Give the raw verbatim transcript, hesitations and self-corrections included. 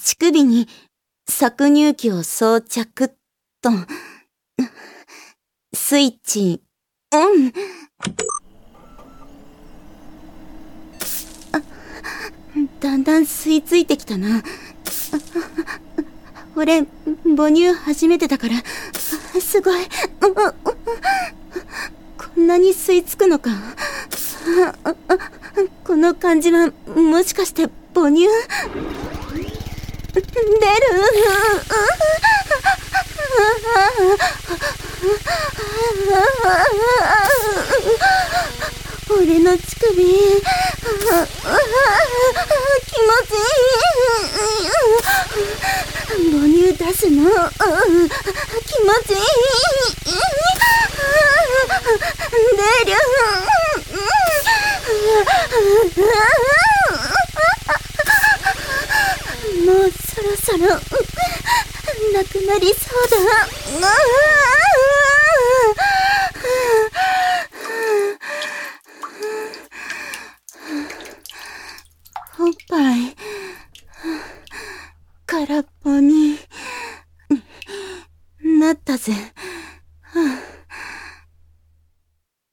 乳首に搾乳機を装着と。スイッチオン。あ、だんだん吸い付いてきたな。俺、母乳初めてだから、すごい。こんなに吸い付くのか。この感じは、もしかして母乳？出る。俺の乳首、気持ちいい。母乳出すの、気持ちいい。出る。もうそろそろなくなりそうだ。おっぱい空っぽになったぜ。